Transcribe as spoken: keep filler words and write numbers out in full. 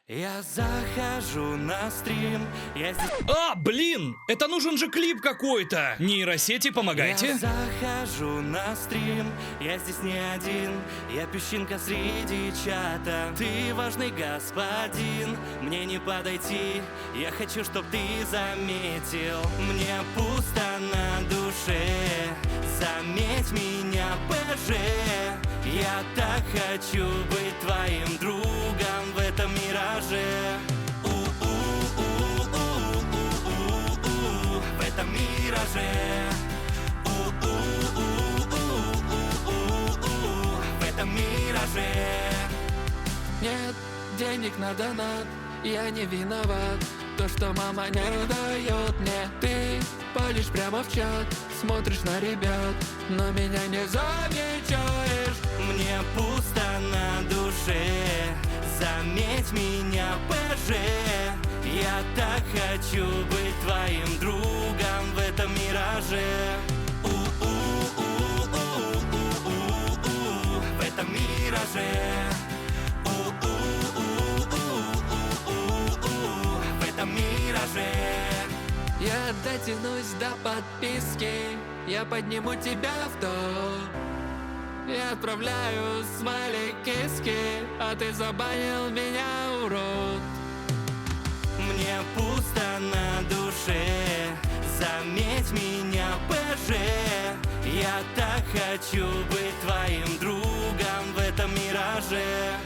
Я захожу на стрим, я здесь... А, блин! Это нужен же клип какой-то! Нейросети, помогайте! Я захожу на стрим, я здесь не один, я песчинка среди чата. Ты важный господин, мне не подойти, я хочу, чтоб ты заметил. Мне пусто на душе, заметь меня, ПЖ. Я так хочу быть твоим другом в этом мираже. У-у-у-у-у-у-у, в этом мираже. У-у-у-у-у-у-у, в этом мираже. Нет денег на донат, я не виноват. То, что мама не дает мне. Ты палишь прямо в чат, смотришь на ребят, но меня не замечаешь. Мне пусто на душе, заметь меня, ПЖ. Я так хочу быть твоим другом в этом мираже. У-у-у-у-у-у-у, в этом мираже. У-у-у-у-у-у-у, в этом мираже. Я дотянусь до подписки, я подниму тебя в топ. Я отправляю смайлик-киски, а ты забанил меня, урод. Мне пусто на душе, заметь меня, ПЖ. Я так хочу быть твоим другом в этом мираже.